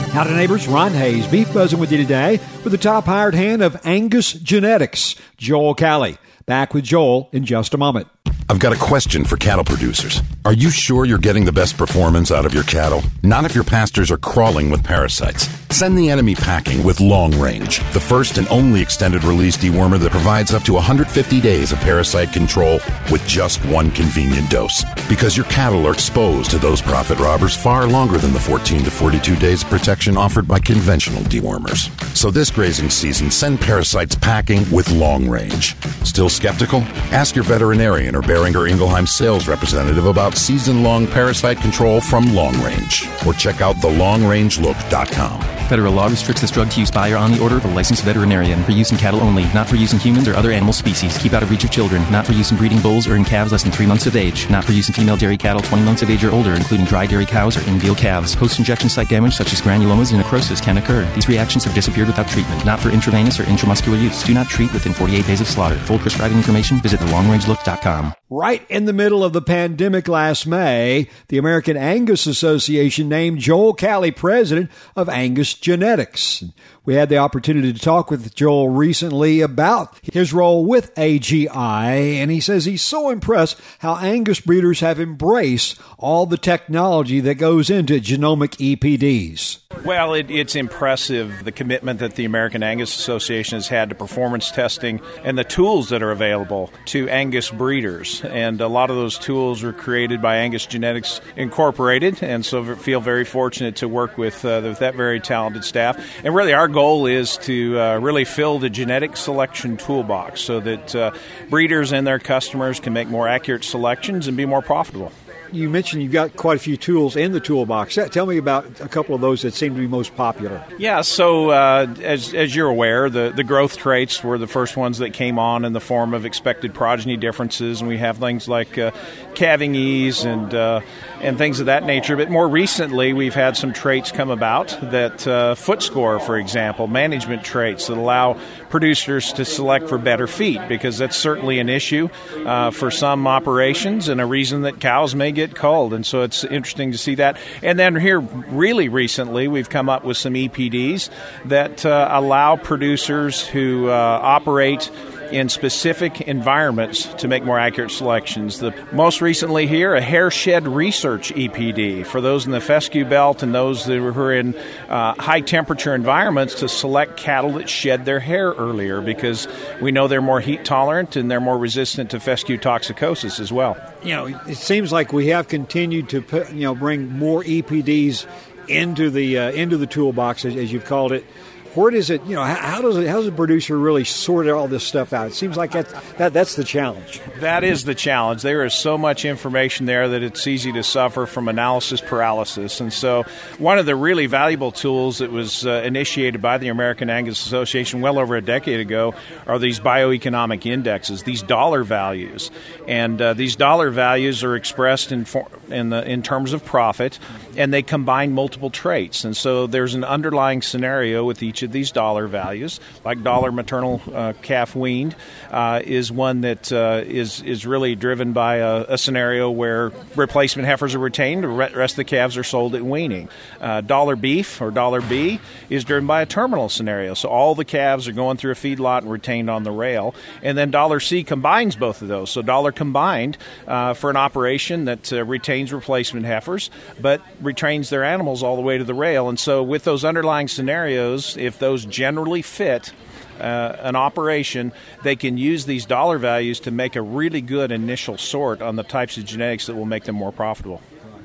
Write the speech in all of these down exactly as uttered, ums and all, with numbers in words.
Howdy neighbors, Ron Hayes, Beef Buzzing with you today with the top hired hand of Angus Genetics, Joel Calley. Back with Joel in just a moment. I've got a question for cattle producers. Are you sure you're getting the best performance out of your cattle? Not if your pastures are crawling with parasites. Send the enemy packing with Long Range, the first and only extended-release dewormer that provides up to one hundred fifty days of parasite control with just one convenient dose. Because your cattle are exposed to those profit robbers far longer than the fourteen to forty-two days of protection offered by conventional dewormers. So this grazing season, send parasites packing with Long Range. Still skeptical? Ask your veterinarian or Beringer Ingelheim sales representative about season-long parasite control from Long Range. Or check out the long range look dot com. Federal law restricts this drug to use by or on the order of a licensed veterinarian for use in cattle only, not for use in humans or other animal species. Keep out of reach of children. Not for use in breeding bulls or in calves less than three months of age. Not for use in female dairy cattle twenty months of age or older, including dry dairy cows or in-veal calves. Post-injection site damage such as granulomas and necrosis can occur. These reactions have disappeared without treatment. Not for intravenous or intramuscular use. Do not treat within forty-eight days of slaughter. Full prescribing information, visit the long range look dot com. Right in the middle of the pandemic last May, the American Angus Association named Joel Calley president of Angus Genetics. We had the opportunity to talk with Joel recently about his role with A G I, and he says he's so impressed how Angus breeders have embraced all the technology that goes into genomic E P Ds. Well, it, it's impressive, the commitment that the American Angus Association has had to performance testing and the tools that are available to Angus breeders. And a lot of those tools were created by Angus Genetics Incorporated, and so feel very fortunate to work with, uh, with that very talented staff. And really our goal is to uh, really fill the genetic selection toolbox so that uh, breeders and their customers can make more accurate selections and be more profitable. You mentioned you've got quite a few tools in the toolbox. Tell me about a couple of those that seem to be most popular. Yeah, so uh, as as you're aware, the, the growth traits were the first ones that came on in the form of expected progeny differences, and we have things like uh, calving ease and uh, and things of that nature. But more recently, we've had some traits come about that uh, foot score, for example, management traits that allow producers to select for better feed, because that's certainly an issue uh, for some operations and a reason that cows may get culled, and so it's interesting to see that. And then here, really recently, we've come up with some E P Ds that uh, allow producers who uh, operate in specific environments to make more accurate selections. The most recently here, a hair shed research E P D for those in the fescue belt and those that are in uh, high temperature environments to select cattle that shed their hair earlier, because we know they're more heat tolerant and they're more resistant to fescue toxicosis as well. You know, it seems like we have continued to put, you know, bring more E P Ds into the uh, into the toolbox, as, as you've called it. Where does it, you know, how, how does it, how does a producer really sort all this stuff out? It seems like that's, that, that's the challenge. That is the challenge. There is so much information there that it's easy to suffer from analysis paralysis. And so one of the really valuable tools that was uh, initiated by the American Angus Association well over a decade ago are these bioeconomic indexes, these dollar values. And uh, these dollar values are expressed in, for, in, the, in terms of profit, and they combine multiple traits. And so there's an underlying scenario with each of these dollar values, like dollar maternal uh, calf weaned uh, is one that uh, is is really driven by a, a scenario where replacement heifers are retained, the rest of the calves are sold at weaning. Uh, dollar beef or dollar B is driven by a terminal scenario, so all the calves are going through a feedlot and retained on the rail. And then dollar C combines both of those, so dollar combined uh, for an operation that uh, retains replacement heifers but retains their animals all the way to the rail. And so with those underlying scenarios, if those generally fit uh, an operation, they can use these dollar values to make a really good initial sort on the types of genetics that will make them more profitable.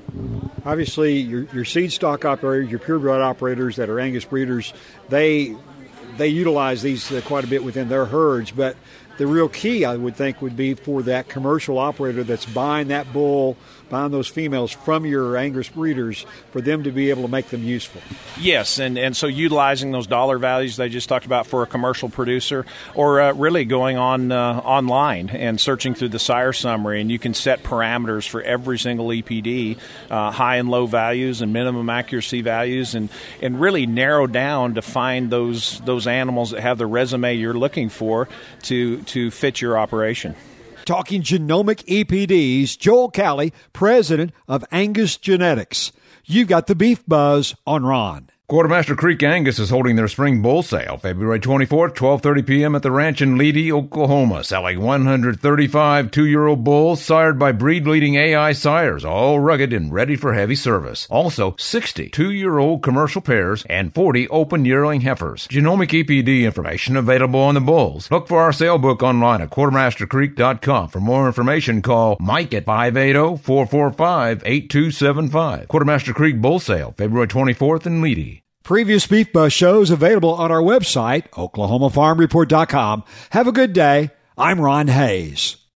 Obviously, your, your seed stock operators, your purebred operators that are Angus breeders, they they utilize these uh, quite a bit within their herds, but the real key, I would think, would be for that commercial operator that's buying that bull, buying those females from your Angus breeders, for them to be able to make them useful. Yes, and, and so utilizing those dollar values they just talked about for a commercial producer, or uh, really going on uh, online and searching through the sire summary, and you can set parameters for every single E P D, uh, high and low values and minimum accuracy values, and, and really narrow down to find those those animals that have the resume you're looking for to to fit your operation. Talking genomic E P Ds, Joel Calley, president of Angus Genetics. You've got the Beef Buzz on Ron. Quartermaster Creek Angus is holding their spring bull sale February twenty-fourth, twelve thirty p.m. at the ranch in Leedy, Oklahoma, selling one hundred thirty-five two-year-old bulls sired by breed-leading A I sires, all rugged and ready for heavy service. Also, sixty two-year-old commercial pairs and forty open yearling heifers. Genomic E P D information available on the bulls. Look for our sale book online at quartermaster creek dot com. For more information, call Mike at five eight zero, four four five, eight two seven five. Quartermaster Creek Bull Sale, February twenty-fourth in Leedy. Previous Beef Buzz shows available on our website, oklahoma farm report dot com. Have a good day. I'm Ron Hayes.